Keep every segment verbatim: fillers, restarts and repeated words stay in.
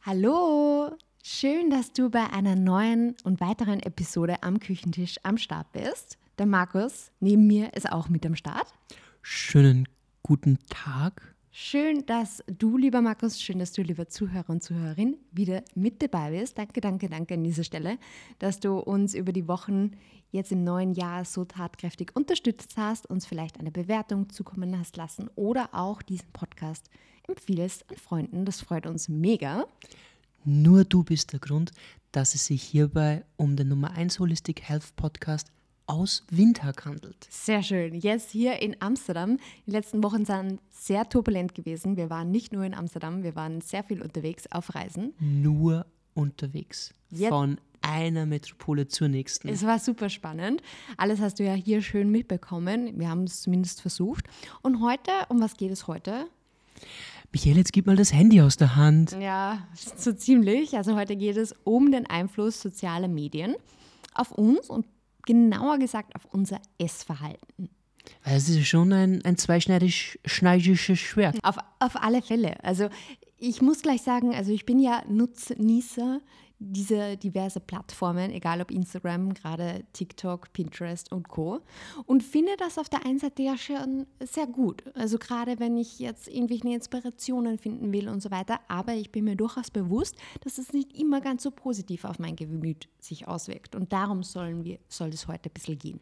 Hallo, schön, dass du bei einer neuen und weiteren Episode am Küchentisch am Start bist. Der Markus neben mir ist auch mit am Start. Schönen guten Tag. Schön, dass du, lieber Markus, schön, dass du, lieber Zuhörer und Zuhörerin, wieder mit dabei bist. Danke, danke, danke an dieser Stelle, dass du uns über die Wochen jetzt im neuen Jahr so tatkräftig unterstützt hast, uns vielleicht eine Bewertung zukommen hast lassen oder auch diesen Podcast empfiehlst an Freunden. Das freut uns mega. Nur du bist der Grund, dass es sich hierbei um den Nummer eins Holistic Health Podcast aus Windhoek handelt. Sehr schön. Jetzt hier in Amsterdam. Die letzten Wochen sind sehr turbulent gewesen. Wir waren nicht nur in Amsterdam, wir waren sehr viel unterwegs auf Reisen. Nur unterwegs. Jetzt. Von einer Metropole zur nächsten. Es war super spannend. Alles hast du ja hier schön mitbekommen. Wir haben es zumindest versucht. Und heute, um was geht es heute? Michael, jetzt gib mal das Handy aus der Hand. Ja, so ziemlich. Also heute geht es um den Einfluss sozialer Medien auf uns und genauer gesagt auf unser Essverhalten. Es ist schon ein, ein zweischneidiges Schwert. Auf, auf alle Fälle. Also ich muss gleich sagen, also ich bin ja Nutznießer dieser diverse Plattformen, egal ob Instagram, gerade TikTok, Pinterest und Co. Und finde das auf der einen Seite ja schon sehr gut. Also gerade wenn ich jetzt irgendwelche Inspirationen finden will und so weiter. Aber ich bin mir durchaus bewusst, dass es nicht immer ganz so positiv auf mein Gemüt sich auswirkt. Und darum sollen wir, soll es heute ein bisschen gehen.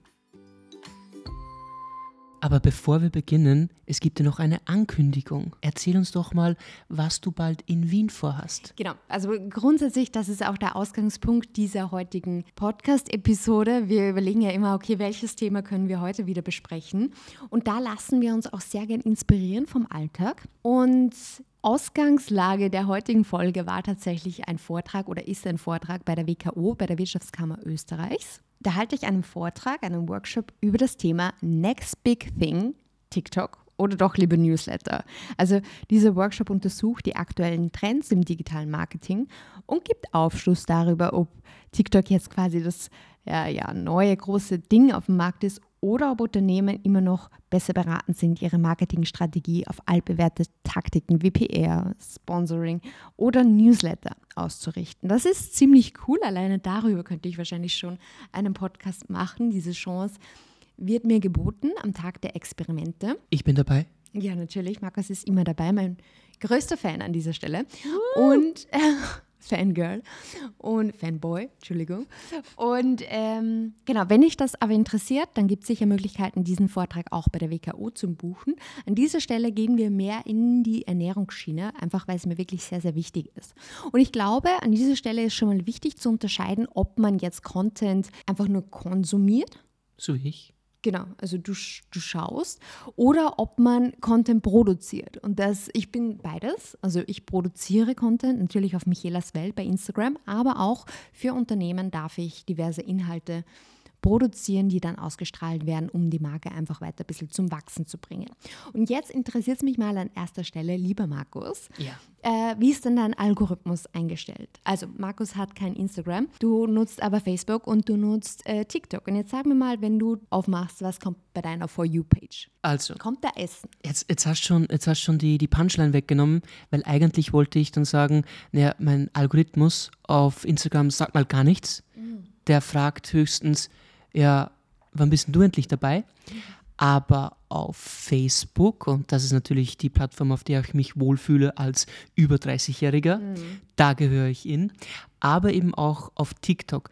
Aber bevor wir beginnen, es gibt ja noch eine Ankündigung. Erzähl uns doch mal, was du bald in Wien vorhast. Genau, also grundsätzlich, das ist auch der Ausgangspunkt dieser heutigen Podcast-Episode. Wir überlegen ja immer, okay, welches Thema können wir heute wieder besprechen? Und da lassen wir uns auch sehr gern inspirieren vom Alltag. Und Ausgangslage der heutigen Folge war tatsächlich ein Vortrag oder ist ein Vortrag bei der W K O, bei der Wirtschaftskammer Österreichs. Da halte ich einen Vortrag, einen Workshop über das Thema Next Big Thing, TikTok oder doch lieber Newsletter. Also dieser Workshop untersucht die aktuellen Trends im digitalen Marketing und gibt Aufschluss darüber, ob TikTok jetzt quasi das ja, ja, neue große Ding auf dem Markt ist oder ob Unternehmen immer noch besser beraten sind, ihre Marketingstrategie auf altbewährte Taktiken wie P R, Sponsoring oder Newsletter auszurichten. Das ist ziemlich cool. Alleine darüber könnte ich wahrscheinlich schon einen Podcast machen. Diese Chance wird mir geboten am Tag der Experimente. Ich bin dabei. Ja, natürlich. Markus ist immer dabei, mein größter Fan an dieser Stelle. Und äh, Fangirl und Fanboy, Entschuldigung. Und ähm, genau, wenn dich das aber interessiert, dann gibt es sicher Möglichkeiten, diesen Vortrag auch bei der W K O zu buchen. An dieser Stelle gehen wir mehr in die Ernährungsschiene, einfach weil es mir wirklich sehr, sehr wichtig ist. Und ich glaube, an dieser Stelle ist schon mal wichtig zu unterscheiden, ob man jetzt Content einfach nur konsumiert. So wie ich. Genau, also du, du schaust oder ob man Content produziert. Und das, ich bin beides. Also ich produziere Content, natürlich auf Michaelas Welt bei Instagram, aber auch für Unternehmen darf ich diverse Inhalte produzieren, die dann ausgestrahlt werden, um die Marke einfach weiter ein bisschen zum Wachsen zu bringen. Und jetzt interessiert es mich mal an erster Stelle, lieber Markus, Ja. äh, wie ist denn dein Algorithmus eingestellt? Also Markus hat kein Instagram, du nutzt aber Facebook und du nutzt äh, TikTok. Und jetzt sag mir mal, wenn du aufmachst, was kommt bei deiner For You-Page? Also, Kommt da Essen? Jetzt, jetzt hast du schon, jetzt hast schon die, die Punchline weggenommen, weil eigentlich wollte ich dann sagen, naja, mein Algorithmus auf Instagram sagt mal gar nichts. Mhm. Der fragt höchstens, ja, wann bist denn du endlich dabei? Mhm. Aber auf Facebook, und das ist natürlich die Plattform, auf der ich mich wohlfühle als über dreißigjähriger, mhm. da gehöre ich in, aber eben auch auf TikTok.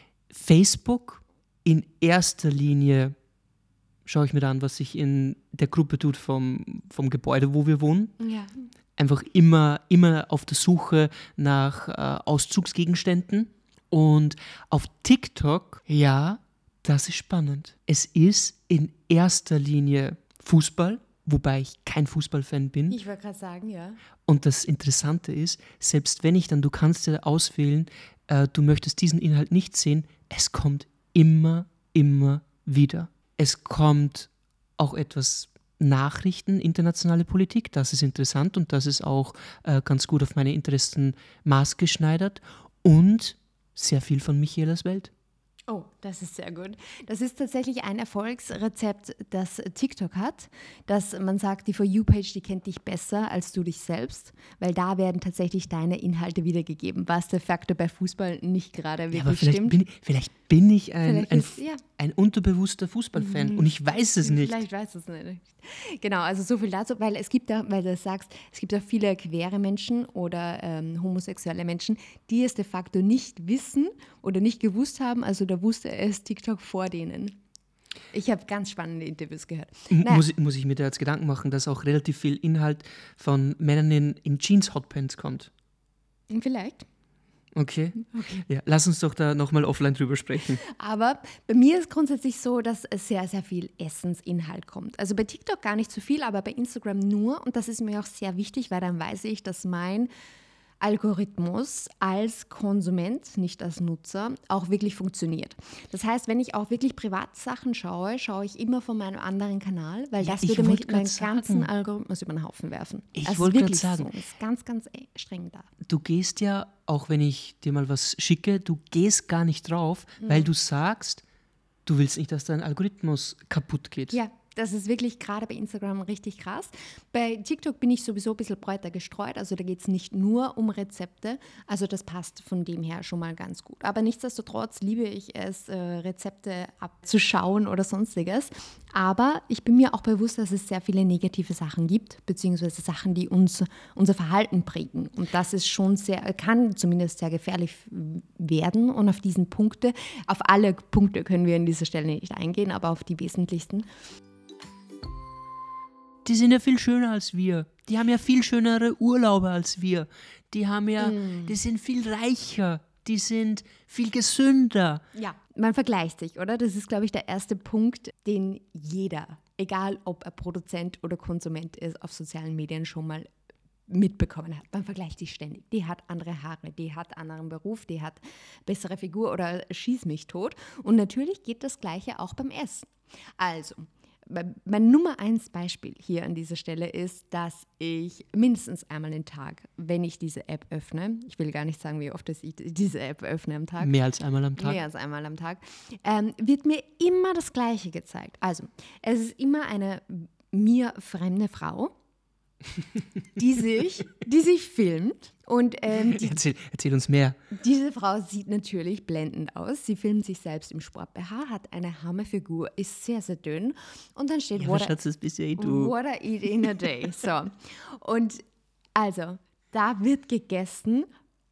Facebook in erster Linie schaue ich mir an, was sich in der Gruppe tut vom, vom Gebäude, wo wir wohnen. Ja. Einfach immer, immer auf der Suche nach äh, Auszugsgegenständen. Und auf TikTok, ja, das ist spannend. Es ist in erster Linie Fußball, wobei ich kein Fußballfan bin. Ich wollte gerade sagen, ja. Und das Interessante ist, selbst wenn ich dann, du kannst ja auswählen, äh, du möchtest diesen Inhalt nicht sehen, es kommt immer, immer wieder. Es kommt auch etwas Nachrichten, internationale Politik, das ist interessant und das ist auch äh, ganz gut auf meine Interessen maßgeschneidert und sehr viel von Michaelas Welt. Oh, das ist sehr gut. Das ist tatsächlich ein Erfolgsrezept, das TikTok hat, dass man sagt, die For You-Page, die kennt dich besser als du dich selbst, weil da werden tatsächlich deine Inhalte wiedergegeben, was de facto bei Fußball nicht gerade wirklich ja, aber vielleicht stimmt. bin, ich, vielleicht bin ich ein, Vielleicht ein, ist- ja. ein unterbewusster Fußballfan und ich weiß es nicht. Vielleicht weiß es nicht. Genau, also so viel dazu, weil es gibt ja, weil du sagst, es gibt ja viele queere Menschen oder ähm, homosexuelle Menschen, die es de facto nicht wissen oder nicht gewusst haben, also da wusste es TikTok vor denen. Ich habe ganz spannende Interviews gehört. M- Naja, Muss, ich- muss ich mir da jetzt Gedanken machen, dass auch relativ viel Inhalt von Männern in, in Jeans-Hotpants kommt? vielleicht. Okay. Ja, lass uns doch da nochmal offline drüber sprechen. Aber bei mir ist grundsätzlich so, dass es sehr, sehr viel Essensinhalt kommt. Also bei TikTok gar nicht so viel, aber bei Instagram nur. Und das ist mir auch sehr wichtig, weil dann weiß ich, dass mein Algorithmus als Konsument, nicht als Nutzer, auch wirklich funktioniert. Das heißt, wenn ich auch wirklich Privatsachen schaue, schaue ich immer von meinem anderen Kanal, weil Ja, das ich würde wollt mich grad meinen ganzen sagen. Algorithmus über den Haufen werfen. Ich Das ist wollt grad wirklich sagen. so. Das ist ganz, ganz eh streng da. Du gehst ja, auch wenn ich dir mal was schicke, du gehst gar nicht drauf, weil du sagst, du willst nicht, dass dein Algorithmus kaputt geht. Ja, das ist wirklich gerade bei Instagram richtig krass. Bei TikTok bin ich sowieso ein bisschen breiter gestreut, also da geht es nicht nur um Rezepte, also das passt von dem her schon mal ganz gut. Aber nichtsdestotrotz liebe ich es, äh, Rezepte abzuschauen oder sonstiges. Aber ich bin mir auch bewusst, dass es sehr viele negative Sachen gibt, beziehungsweise Sachen, die uns unser Verhalten prägen. Und das ist schon sehr, kann zumindest sehr gefährlich werden. Und auf diesen Punkte, auf alle Punkte können wir an dieser Stelle nicht eingehen, aber auf die wesentlichsten. Die sind ja viel schöner als wir. Die haben ja viel schönere Urlaube als wir. Die haben ja, Mm. die sind viel reicher. Die sind viel gesünder. Ja, man vergleicht sich, oder? Das ist, glaube ich, der erste Punkt, den jeder, egal ob er Produzent oder Konsument ist, auf sozialen Medien schon mal mitbekommen hat. Man vergleicht sich ständig. Die hat andere Haare, die hat einen anderen Beruf, die hat bessere Figur oder schieß mich tot. Und natürlich geht das Gleiche auch beim Essen. Also, mein Nummer eins Beispiel hier an dieser Stelle ist, dass ich mindestens einmal den Tag, wenn ich diese App öffne, ich will gar nicht sagen, wie oft ich diese App öffne am Tag, Mehr als einmal am Tag. mehr als einmal am Tag, ähm, wird mir immer das Gleiche gezeigt. Also, es ist immer eine mir fremde Frau, die sich, die sich filmt und ähm, die, Erzähl, erzähl uns mehr. diese Frau sieht natürlich blendend aus. Sie filmt sich selbst im Sport-B H, hat eine Hammerfigur, ist sehr, sehr dünn und dann steht Ja, what, aber I, Schatz, das bist ja eh du. what I eat in a day. So. Und also, da wird gegessen.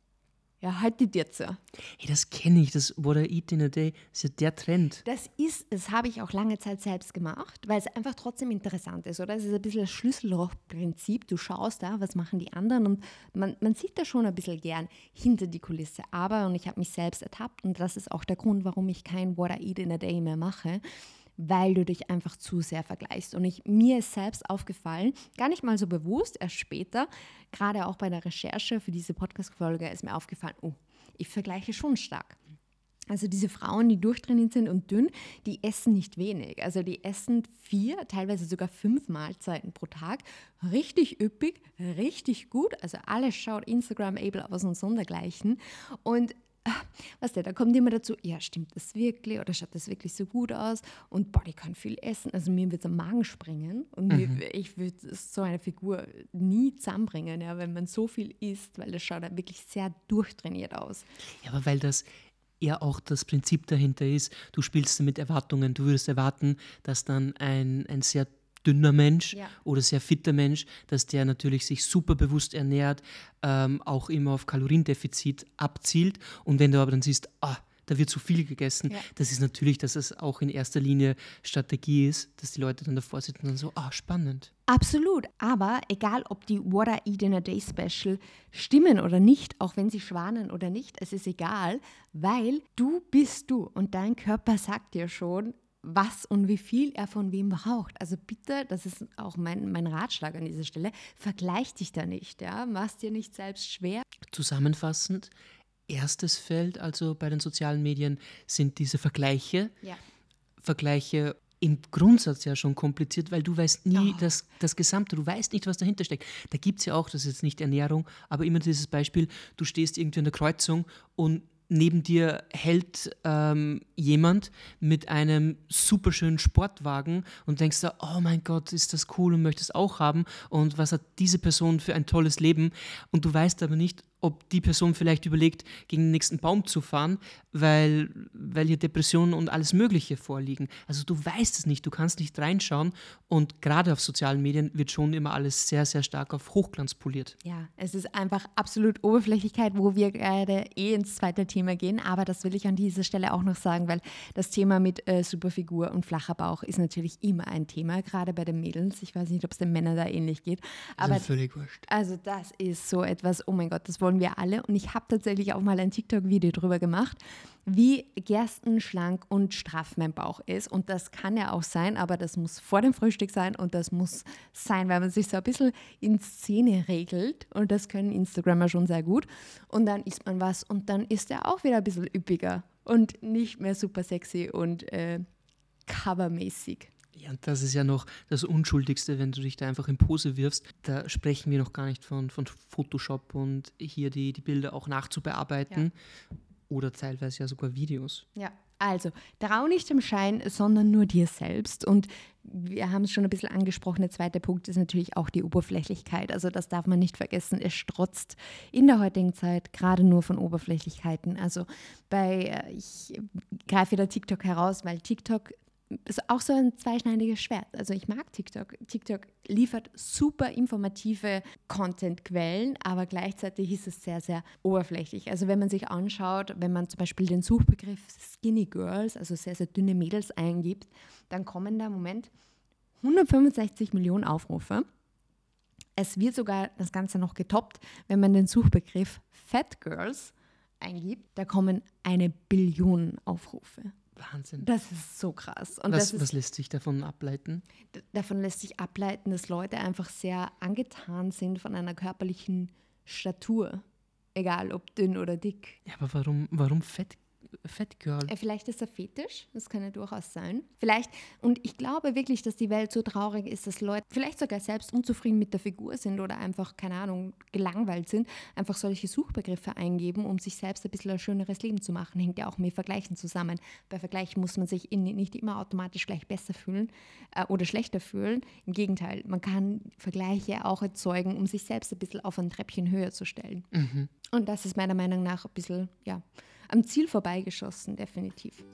Ja, halt die dir zu. Hey, das kenne ich, das What I Eat in a Day, ist ja der Trend. Das ist, das habe ich auch lange Zeit selbst gemacht, weil es einfach trotzdem interessant ist, oder? Es ist ein bisschen das Schlüssellochprinzip. Du schaust da, was machen die anderen und man, man sieht da schon ein bisschen gern hinter die Kulisse. Aber, und ich habe mich selbst ertappt und das ist auch der Grund, warum ich kein What I Eat in a Day mehr mache, weil du dich einfach zu sehr vergleichst. Und ich, mir ist selbst aufgefallen, gar nicht mal so bewusst, erst später, gerade auch bei der Recherche für diese Podcast-Folge ist mir aufgefallen, oh, ich vergleiche schon stark. Also diese Frauen, die durchtrainiert sind und dünn, die essen nicht wenig. Also die essen vier, teilweise sogar fünf Mahlzeiten pro Tag. Richtig üppig, richtig gut. Also alles schaut Instagram-able aus und sondergleichen. Und weißt du, da kommt immer dazu, ja, stimmt das wirklich oder schaut das wirklich so gut aus? Und boah, die kann viel essen. Also mir wird es am Magen springen und mir, Mhm. ich würde so eine Figur nie zusammenbringen, ja, wenn man so viel isst, weil das schaut ja wirklich sehr durchtrainiert aus. Ja, aber weil das ja auch das Prinzip dahinter ist, du spielst mit Erwartungen. Du würdest erwarten, dass dann ein, ein sehr dünner Mensch Ja. oder sehr fitter Mensch, dass der natürlich sich super bewusst ernährt, ähm, auch immer auf Kaloriendefizit abzielt. Und wenn du aber dann siehst, ah, da wird zu viel gegessen, Ja. das ist natürlich, dass es auch in erster Linie Strategie ist, dass die Leute dann davor sitzen und dann so, ah, spannend. Absolut, aber egal ob die What I Eat in a Day Special stimmen oder nicht, auch wenn sie schwanen oder nicht, es ist egal, weil du bist du und dein Körper sagt dir schon, was und wie viel er von wem braucht. Also bitte, das ist auch mein, mein Ratschlag an dieser Stelle, vergleich dich da nicht, ja, mach's dir nicht selbst schwer. Zusammenfassend, erstes Feld, also bei den sozialen Medien, sind diese Vergleiche. Ja. Vergleiche im Grundsatz ja schon kompliziert, weil du weißt nie Oh. das, das Gesamte, du weißt nicht, was dahinter steckt. Da gibt es ja auch, das ist jetzt nicht Ernährung, aber immer dieses Beispiel, du stehst irgendwie an der Kreuzung und neben dir hält ähm, jemand mit einem superschönen Sportwagen und denkst da, oh mein Gott, ist das cool und möchtest es auch haben und was hat diese Person für ein tolles Leben und du weißt aber nicht, ob die Person vielleicht überlegt, gegen den nächsten Baum zu fahren, weil, weil hier Depressionen und alles Mögliche vorliegen. Also du weißt es nicht, du kannst nicht reinschauen und gerade auf sozialen Medien wird schon immer alles sehr, sehr stark auf Hochglanz poliert. Ja, es ist einfach absolut Oberflächlichkeit, wo wir gerade eh ins zweite Thema gehen, aber das will ich an dieser Stelle auch noch sagen, weil das Thema mit äh, Superfigur und flacher Bauch ist natürlich immer ein Thema, gerade bei den Mädels. Ich weiß nicht, ob es den Männern da ähnlich geht. Aber also völlig wurscht. Also das ist so etwas, oh mein Gott, das wollen wir alle. Und ich habe tatsächlich auch mal ein TikTok-Video drüber gemacht, wie gerstenschlank und straff mein Bauch ist. Und das kann ja auch sein, aber das muss vor dem Frühstück sein und das muss sein, weil man sich so ein bisschen in Szene regelt. Und das können Instagrammer schon sehr gut. Und dann isst man was und dann ist er auch wieder ein bisschen üppiger und nicht mehr super sexy und äh, covermäßig. Ja, und das ist ja noch das Unschuldigste, wenn du dich da einfach in Pose wirfst. Da sprechen wir noch gar nicht von, von Photoshop und hier die, die Bilder auch nachzubearbeiten. Ja. Oder teilweise ja sogar Videos. Ja, also trau nicht dem Schein, sondern nur dir selbst. Und wir haben es schon ein bisschen angesprochen, der zweite Punkt ist natürlich auch die Oberflächlichkeit. Also das darf man nicht vergessen. Es strotzt in der heutigen Zeit gerade nur von Oberflächlichkeiten. Also bei, ich greife wieder TikTok heraus, weil TikTok ist auch so ein zweischneidiges Schwert. Also ich mag TikTok. TikTok liefert super informative Content-Quellen, aber gleichzeitig ist es sehr, sehr oberflächlich. Also wenn man sich anschaut, wenn man zum Beispiel den Suchbegriff Skinny Girls, also sehr, sehr dünne Mädels eingibt, dann kommen da im Moment hundertfünfundsechzig Millionen Aufrufe. Es wird sogar das Ganze noch getoppt, wenn man den Suchbegriff Fat Girls eingibt, da kommen eine Billion Aufrufe. Wahnsinn. Das ist so krass. Und was, das ist, was lässt sich davon ableiten? D- davon lässt sich ableiten, dass Leute einfach sehr angetan sind von einer körperlichen Statur. Egal, ob dünn oder dick. Ja, aber warum, warum Fett, Fat Girl? Äh, Vielleicht ist er fetisch, das kann ja durchaus sein. Vielleicht, und ich glaube wirklich, dass die Welt so traurig ist, dass Leute vielleicht sogar selbst unzufrieden mit der Figur sind oder einfach, keine Ahnung, gelangweilt sind, einfach solche Suchbegriffe eingeben, um sich selbst ein bisschen ein schöneres Leben zu machen. Hängt ja auch mit Vergleichen zusammen. Bei Vergleichen muss man sich in, nicht immer automatisch gleich besser fühlen äh, oder schlechter fühlen. Im Gegenteil, man kann Vergleiche auch erzeugen, um sich selbst ein bisschen auf ein Treppchen höher zu stellen. Mhm. Und das ist meiner Meinung nach ein bisschen, ja, am Ziel vorbeigeschossen, definitiv.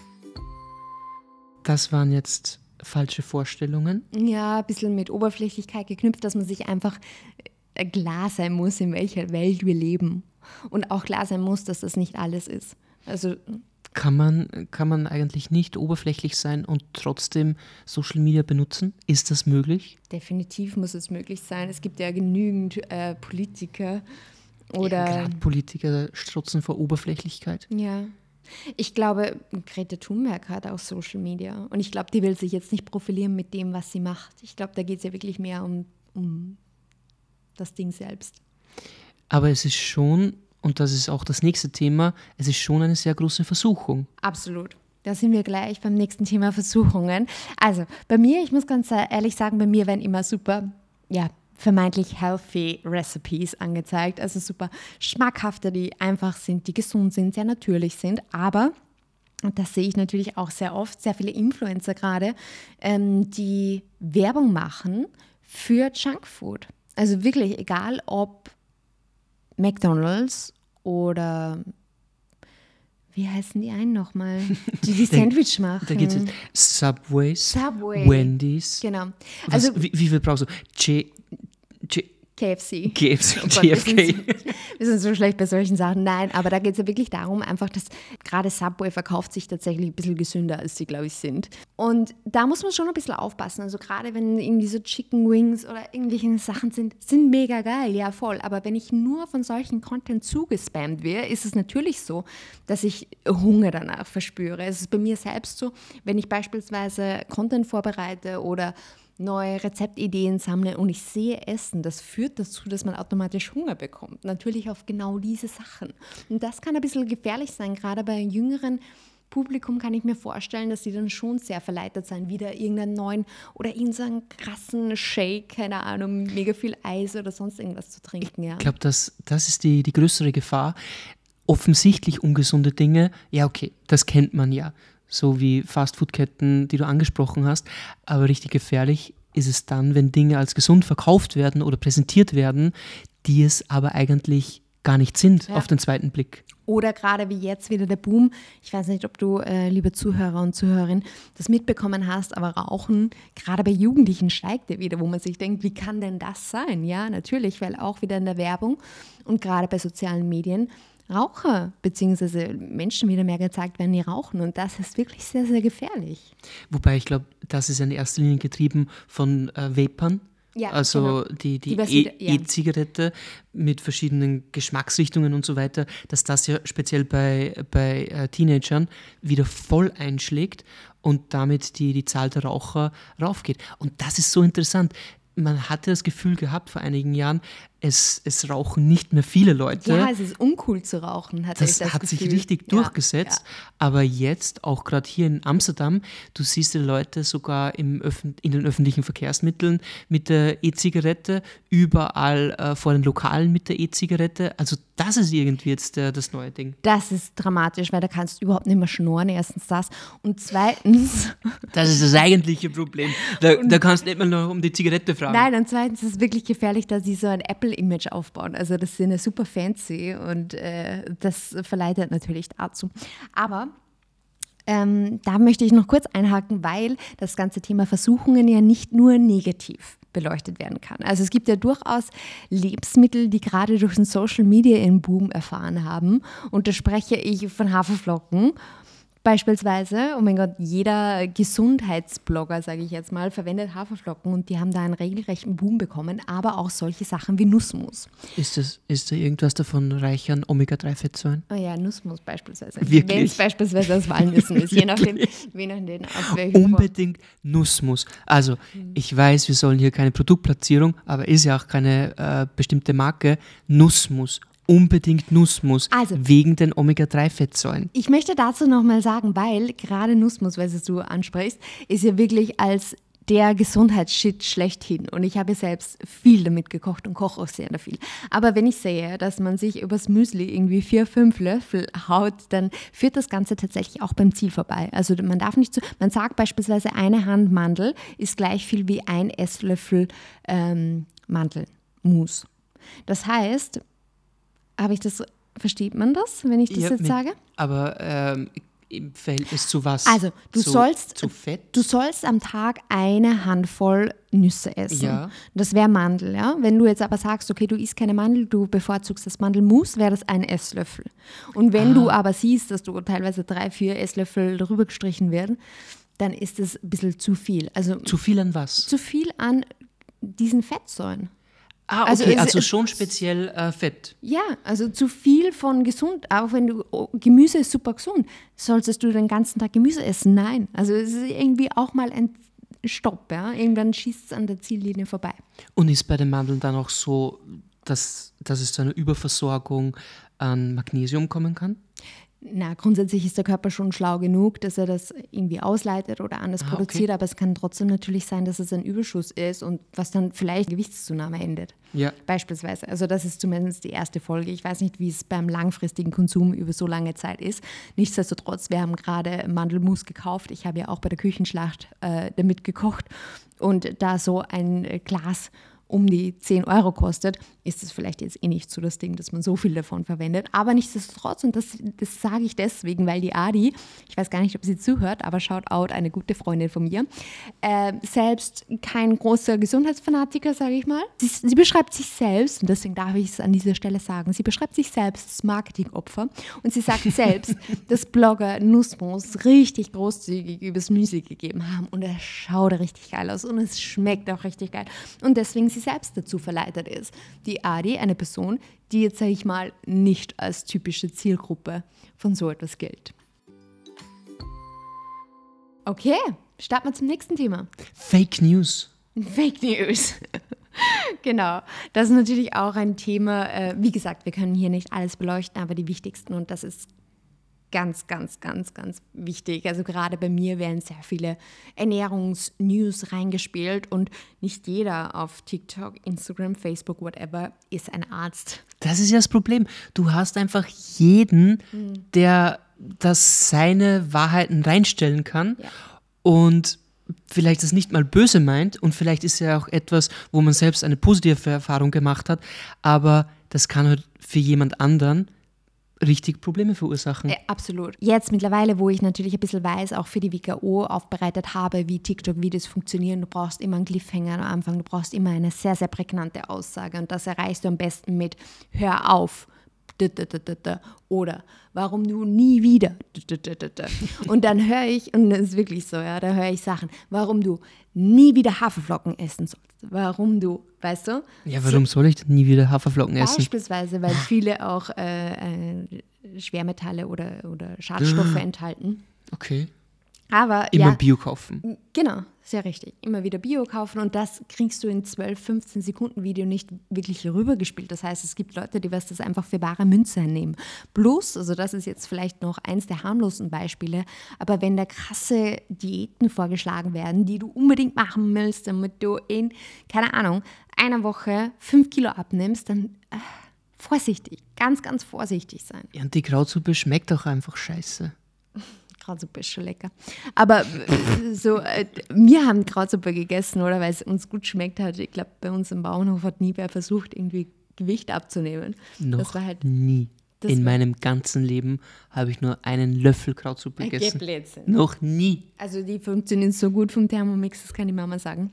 Das waren jetzt falsche Vorstellungen. Ja, ein bisschen mit Oberflächlichkeit geknüpft, dass man sich einfach klar sein muss, in welcher Welt wir leben. Und auch klar sein muss, dass das nicht alles ist. Also Kann man, kann man eigentlich nicht oberflächlich sein und trotzdem Social Media benutzen? Ist das möglich? definitiv muss es möglich sein. Es gibt ja genügend äh, Politiker oder... Ja, gerade Politiker strotzen vor Oberflächlichkeit. Ja, ich glaube, Greta Thunberg hat auch Social Media und ich glaube, die will sich jetzt nicht profilieren mit dem, was sie macht. Ich glaube, da geht es ja wirklich mehr um, um das Ding selbst. Aber es ist schon, und das ist auch das nächste Thema, es ist schon eine sehr große Versuchung. Absolut. Da sind wir gleich beim nächsten Thema Versuchungen. Also bei mir, ich muss ganz ehrlich sagen, bei mir werden immer super, ja, vermeintlich healthy Recipes angezeigt, also super schmackhafte, die einfach sind, die gesund sind, sehr natürlich sind, aber, und das sehe ich natürlich auch sehr oft, sehr viele Influencer gerade, ähm, die Werbung machen für Junkfood. Also wirklich, egal ob McDonald's oder wie heißen die einen nochmal? Die die Sandwich machen. Da geht es Subways, Subway. Wendy's. Genau. Was, Also wie, wie viel brauchst du? J, J, K F C. K F C, Oh Gott, J F K. Wir sind, so, wir sind so schlecht bei solchen Sachen. Nein, aber da geht es ja wirklich darum, einfach, dass gerade Subway verkauft sich tatsächlich ein bisschen gesünder, als sie, glaube ich, sind. Und da muss man schon ein bisschen aufpassen. Also gerade wenn irgendwie so Chicken Wings oder irgendwelche Sachen sind, sind mega geil, ja voll. Aber wenn ich nur von solchen Content zugespammt wäre, ist es natürlich so, dass ich Hunger danach verspüre. Es ist bei mir selbst so, wenn ich beispielsweise Content vorbereite oder neue Rezeptideen sammle und ich sehe Essen, das führt dazu, dass man automatisch Hunger bekommt. Natürlich auf genau diese Sachen. Und das kann ein bisschen gefährlich sein, gerade bei jüngeren Publikum kann ich mir vorstellen, dass sie dann schon sehr verleitet sein, wieder irgendeinen neuen oder irgendeinen krassen Shake, keine Ahnung, mega viel Eis oder sonst irgendwas zu trinken. Ja. Ich glaube, das, das ist die, die größere Gefahr. offensichtlich ungesunde Dinge, ja okay, das kennt man ja, so wie Fastfood-Ketten, die du angesprochen hast, aber richtig gefährlich ist es dann, wenn Dinge als gesund verkauft werden oder präsentiert werden, die es aber eigentlich gar nicht sind, ja. auf den zweiten Blick. Oder gerade wie jetzt wieder der Boom, ich weiß nicht, ob du, äh, liebe Zuhörer und Zuhörerinnen, das mitbekommen hast, aber Rauchen, gerade bei Jugendlichen steigt ja wieder, wo man sich denkt, wie kann denn das sein? Ja, natürlich, weil auch wieder in der Werbung und gerade bei sozialen Medien Raucher bzw. Menschen wieder mehr gezeigt werden, die rauchen. Und das ist wirklich sehr, sehr gefährlich. Wobei ich glaube, das ist in erster Linie getrieben von äh, Vapern. Ja, also genau. die, die, die e- ja. E-Zigarette mit verschiedenen Geschmacksrichtungen und so weiter, dass das ja speziell bei, bei äh, Teenagern wieder voll einschlägt und damit die, die Zahl der Raucher raufgeht. Und das ist so interessant. Man hatte das Gefühl gehabt vor einigen Jahren, es, es rauchen nicht mehr viele Leute. Ja, es ist uncool zu rauchen, hatte das ich das hat Gefühl. sich richtig ja, durchgesetzt. Ja. Aber jetzt, auch gerade hier in Amsterdam, du siehst die Leute sogar im Öffn- in den öffentlichen Verkehrsmitteln mit der E-Zigarette, überall äh, vor den Lokalen mit der E-Zigarette. Also das ist irgendwie jetzt äh, das neue Ding. Das ist dramatisch, weil da kannst du überhaupt nicht mehr schnurren, erstens das. Und zweitens... Das ist das eigentliche Problem. Da, da kannst du nicht mal noch um die Zigarette fragen. Nein, und zweitens ist es wirklich gefährlich, dass sie so ein Apple-Image aufbauen. Also das sind ja super fancy und äh, das verleitet natürlich dazu. Aber ähm, da möchte ich noch kurz einhaken, weil das ganze Thema Versuchungen ja nicht nur negativ beleuchtet werden kann. Also es gibt ja durchaus Lebensmittel, die gerade durch den Social Media einen Boom erfahren haben. Und da spreche ich von Haferflocken. Beispielsweise, oh mein Gott, jeder Gesundheitsblogger, sage ich jetzt mal, verwendet Haferflocken und die haben da einen regelrechten Boom bekommen, aber auch solche Sachen wie Nussmus. Ist, das, ist da irgendwas davon reich an Omega drei Fettsäuren? Oh ja, Nussmus beispielsweise. Wirklich? Wenn es beispielsweise aus Walnüssen ist, je nachdem, je nachdem auf welchen Unbedingt Form. Nussmus. Also, hm. ich weiß, wir sollen hier keine Produktplatzierung, aber ist ja auch keine äh, bestimmte Marke. Nussmus. Unbedingt Nussmus, also, wegen den Omega drei Fettsäuren. Ich möchte dazu nochmal sagen, weil gerade Nussmus, weil du ansprichst, ist ja wirklich als der Gesundheitsshit schlechthin. Und ich habe selbst viel damit gekocht und koche auch sehr viel. Aber wenn ich sehe, dass man sich übers Müsli irgendwie vier, fünf Löffel haut, dann führt das Ganze tatsächlich auch beim Ziel vorbei. Also man darf nicht zu, man sagt beispielsweise, eine Hand Mandel ist gleich viel wie ein Esslöffel ähm, Mandelmus. Das heißt, habe ich das, versteht man das, wenn ich das ja, jetzt mit, sage? Aber ähm, im Verhältnis zu was? Also, du zu, sollst, zu Fett? Du sollst am Tag eine Handvoll Nüsse essen. Ja. Das wäre Mandel, ja. Wenn du jetzt aber sagst, okay, du isst keine Mandel, du bevorzugst das Mandelmus, wäre das ein Esslöffel. Und wenn ah. du aber siehst, dass du teilweise drei, vier Esslöffel drüber gestrichen werden, dann ist das ein bisschen zu viel. Also, zu viel an was? Zu viel an diesen Fettsäuren. Ah, okay, also, es, also schon speziell äh, Fett. Ja, also zu viel von gesund, auch wenn du, oh, Gemüse ist super gesund, solltest du den ganzen Tag Gemüse essen? Nein, also es ist irgendwie auch mal ein Stopp, ja, irgendwann schießt es an der Ziellinie vorbei. Und ist bei den Mandeln dann auch so, dass, dass es zu einer Überversorgung an Magnesium kommen kann? Na, grundsätzlich ist der Körper schon schlau genug, dass er das irgendwie ausleitet oder anders ah, produziert, okay. aber es kann trotzdem natürlich sein, dass es ein Überschuss ist und was dann vielleicht Gewichtszunahme endet. Ja. Beispielsweise. Also das ist zumindest die erste Folge. Ich weiß nicht, wie es beim langfristigen Konsum über so lange Zeit ist. Nichtsdestotrotz, wir haben gerade Mandelmus gekauft. Ich habe ja auch bei der Küchenschlacht äh, damit gekocht und da so ein Glas um die zehn Euro kostet, ist es vielleicht jetzt eh nicht so das Ding, dass man so viel davon verwendet. Aber nichtsdestotrotz, und das, das sage ich deswegen, weil die Adi, ich weiß gar nicht, ob sie zuhört, aber Shoutout, eine gute Freundin von mir, äh, selbst kein großer Gesundheitsfanatiker, sage ich mal. Sie, sie beschreibt sich selbst, und deswegen darf ich es an dieser Stelle sagen, sie beschreibt sich selbst als Marketingopfer und sie sagt selbst, dass Blogger Nussmus richtig großzügig übers Müsli gegeben haben und es schaut richtig geil aus und es schmeckt auch richtig geil. Und deswegen sie selbst dazu verleitet ist. Die Adi, eine Person, die jetzt, sage ich mal, nicht als typische Zielgruppe von so etwas gilt. Okay, starten wir zum nächsten Thema. Fake News. Fake News. Genau, das ist natürlich auch ein Thema, äh, wie gesagt, wir können hier nicht alles beleuchten, aber die wichtigsten und das ist ganz, ganz, ganz, ganz wichtig. Also gerade bei mir werden sehr viele Ernährungsnews reingespielt und nicht jeder auf TikTok, Instagram, Facebook, whatever, ist ein Arzt. Das ist ja das Problem. Du hast einfach jeden, mhm. der das seine Wahrheiten reinstellen kann ja. und vielleicht das nicht mal böse meint und vielleicht ist ja auch etwas, wo man selbst eine positive Erfahrung gemacht hat, aber das kann halt für jemand anderen richtig Probleme verursachen. Ja, absolut. Jetzt mittlerweile, wo ich natürlich ein bisschen weiß, auch für die W K O aufbereitet habe, wie TikTok-Videos funktionieren, du brauchst immer einen Cliffhanger am Anfang, du brauchst immer eine sehr, sehr prägnante Aussage und das erreichst du am besten mit Hör auf oder warum du nie wieder und dann höre ich, und das ist wirklich so, ja, da höre ich Sachen, warum du nie wieder Haferflocken essen sollst, warum du, weißt du? Ja, warum so, soll ich nie wieder Haferflocken essen? Beispielsweise, weil viele auch äh, äh, Schwermetalle oder, oder Schadstoffe enthalten. Okay. Aber immer ja, Bio kaufen. Genau, sehr richtig. Immer wieder Bio kaufen und das kriegst du in zwölf, fünfzehn Sekunden Video nicht wirklich rübergespielt. Das heißt, es gibt Leute, die das einfach für bare Münze nehmen. Bloß, also das ist jetzt vielleicht noch eins der harmlosen Beispiele, aber wenn da krasse Diäten vorgeschlagen werden, die du unbedingt machen willst, damit du in, keine Ahnung, einer Woche fünf Kilo abnimmst, dann äh, vorsichtig, ganz, ganz vorsichtig sein. Ja, und die Krautsuppe schmeckt auch einfach scheiße. Krautsuppe ist schon lecker. Aber so, äh, wir haben Krautsuppe gegessen, oder weil es uns gut schmeckt hat. Ich glaube, bei uns im Bauernhof hat nie wer versucht, irgendwie Gewicht abzunehmen. Noch das war halt, nie. In meinem ganzen Leben habe ich nur einen Löffel Krautsuppe gegessen. Blödsinn. Noch nie. Also die funktionieren so gut vom Thermomix, das kann die Mama sagen.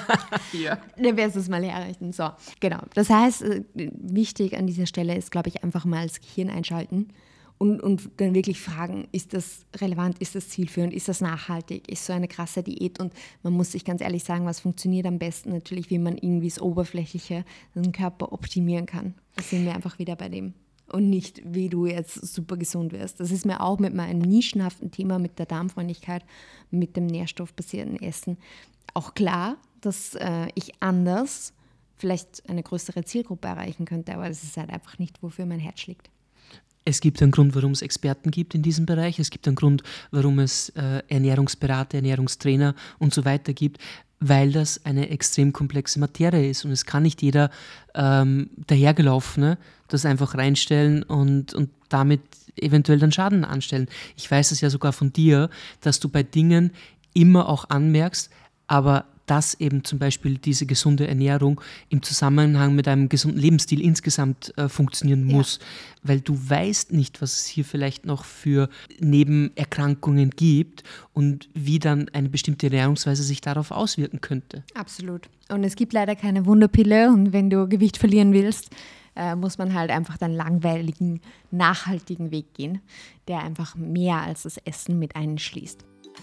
Ja. Dann wirst du es mal herrichten. So, genau. Das heißt, wichtig an dieser Stelle ist, glaube ich, einfach mal das Gehirn einschalten. Und, und dann wirklich fragen, ist das relevant, ist das zielführend, ist das nachhaltig, ist so eine krasse Diät und man muss sich ganz ehrlich sagen, was funktioniert am besten natürlich, wie man irgendwie das Oberflächliche, den Körper optimieren kann. Da sind wir einfach wieder bei dem und nicht, wie du jetzt super gesund wirst. Das ist mir auch mit meinem nischenhaften Thema mit der Darmfreundlichkeit, mit dem nährstoffbasierten Essen auch klar, dass äh, ich anders vielleicht eine größere Zielgruppe erreichen könnte, aber das ist halt einfach nicht, wofür mein Herz schlägt. Es gibt einen Grund, warum es Experten gibt in diesem Bereich. Es gibt einen Grund, warum es äh, Ernährungsberater, Ernährungstrainer und so weiter gibt, weil das eine extrem komplexe Materie ist. Und es kann nicht jeder ähm, dahergelaufene das einfach reinstellen und, und damit eventuell dann Schaden anstellen. Ich weiß es ja sogar von dir, dass du bei Dingen immer auch anmerkst, aber dass eben zum Beispiel diese gesunde Ernährung im Zusammenhang mit einem gesunden Lebensstil insgesamt äh, funktionieren muss, ja. Weil du weißt nicht, was es hier vielleicht noch für Nebenerkrankungen gibt und wie dann eine bestimmte Ernährungsweise sich darauf auswirken könnte. Absolut. Und es gibt leider keine Wunderpille und wenn du Gewicht verlieren willst, äh, muss man halt einfach den langweiligen, nachhaltigen Weg gehen, der einfach mehr als das Essen mit einschließt.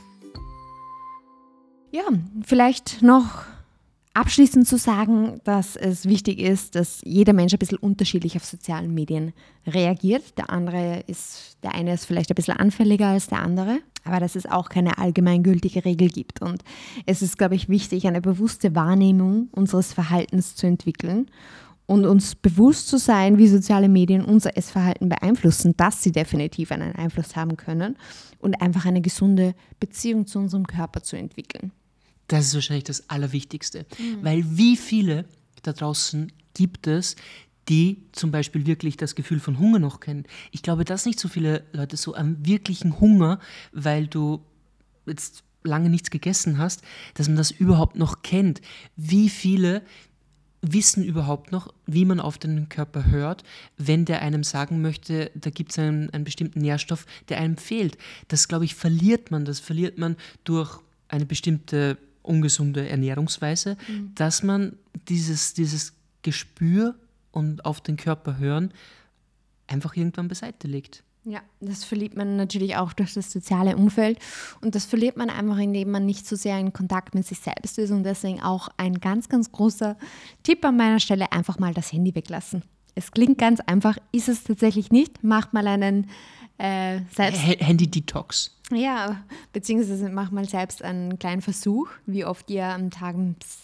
Ja, vielleicht noch abschließend zu sagen, dass es wichtig ist, dass jeder Mensch ein bisschen unterschiedlich auf sozialen Medien reagiert. Der andere ist, der eine ist vielleicht ein bisschen anfälliger als der andere, aber dass es auch keine allgemeingültige Regel gibt. Und es ist, glaube ich, wichtig, eine bewusste Wahrnehmung unseres Verhaltens zu entwickeln und uns bewusst zu sein, wie soziale Medien unser Essverhalten beeinflussen, dass sie definitiv einen Einfluss haben können und einfach eine gesunde Beziehung zu unserem Körper zu entwickeln. Das ist wahrscheinlich das Allerwichtigste, mhm. weil wie viele da draußen gibt es, die zum Beispiel wirklich das Gefühl von Hunger noch kennen. Ich glaube, dass nicht so viele Leute so am wirklichen Hunger, weil du jetzt lange nichts gegessen hast, dass man das überhaupt noch kennt. Wie viele wissen überhaupt noch, wie man auf den Körper hört, wenn der einem sagen möchte, da gibt es einen, einen bestimmten Nährstoff, der einem fehlt. Das, glaube ich, verliert man. Das verliert man durch eine bestimmte ungesunde Ernährungsweise, mhm. dass man dieses, dieses Gespür und auf den Körper hören einfach irgendwann beiseite legt. Ja, das verliert man natürlich auch durch das soziale Umfeld und das verliert man einfach, indem man nicht so sehr in Kontakt mit sich selbst ist und deswegen auch ein ganz, ganz großer Tipp an meiner Stelle, einfach mal das Handy weglassen. Es klingt ganz einfach, ist es tatsächlich nicht. Macht mal einen äh, selbst... Handy-Detox. Ja, beziehungsweise macht mal selbst einen kleinen Versuch, wie oft ihr am Tag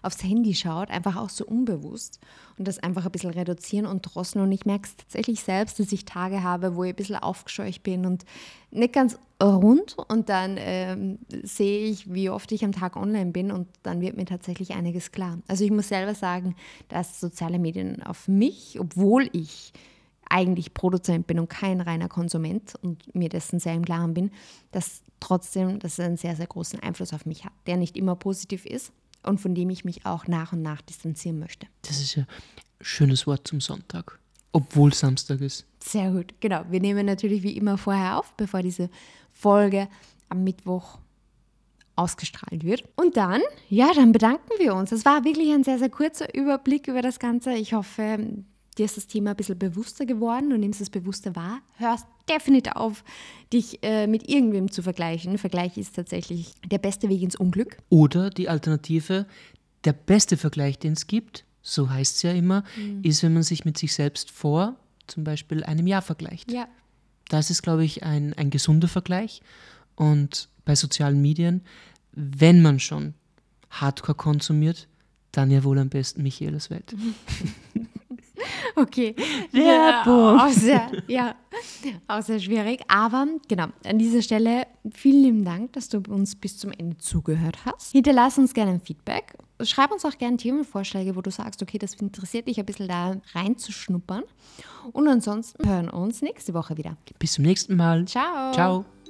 aufs Handy schaut, einfach auch so unbewusst und das einfach ein bisschen reduzieren und drosseln. Und ich merke es tatsächlich selbst, dass ich Tage habe, wo ich ein bisschen aufgescheucht bin und nicht ganz rund und dann ähm, sehe ich, wie oft ich am Tag online bin und dann wird mir tatsächlich einiges klar. Also ich muss selber sagen, dass soziale Medien auf mich, obwohl ich eigentlich Produzent bin und kein reiner Konsument und mir dessen sehr im Klaren bin, dass trotzdem das einen sehr, sehr großen Einfluss auf mich hat, der nicht immer positiv ist und von dem ich mich auch nach und nach distanzieren möchte. Das ist ja ein schönes Wort zum Sonntag, obwohl Samstag ist. Sehr gut, genau. Wir nehmen natürlich wie immer vorher auf, bevor diese Folge am Mittwoch ausgestrahlt wird. Und dann, ja, dann bedanken wir uns. Es war wirklich ein sehr, sehr kurzer Überblick über das Ganze. Ich hoffe, dir ist das Thema ein bisschen bewusster geworden, du nimmst es bewusster wahr, hörst definitiv auf, dich äh, mit irgendwem zu vergleichen. Vergleich ist tatsächlich der beste Weg ins Unglück. Oder die Alternative, der beste Vergleich, den es gibt, so heißt es ja immer, mhm. ist, wenn man sich mit sich selbst vor zum Beispiel einem Jahr vergleicht. Ja. Das ist, glaube ich, ein, ein gesunder Vergleich. Und bei sozialen Medien, wenn man schon Hardcore konsumiert, dann ja wohl am besten Michaelas Welt. Okay, ja, auch sehr, ja, auch sehr schwierig. Aber genau, an dieser Stelle vielen lieben Dank, dass du uns bis zum Ende zugehört hast. Hinterlass uns gerne ein Feedback. Schreib uns auch gerne Themenvorschläge, wo du sagst, okay, das interessiert dich ein bisschen da reinzuschnuppern. Und ansonsten hören wir uns nächste Woche wieder. Bis zum nächsten Mal. Ciao. Ciao.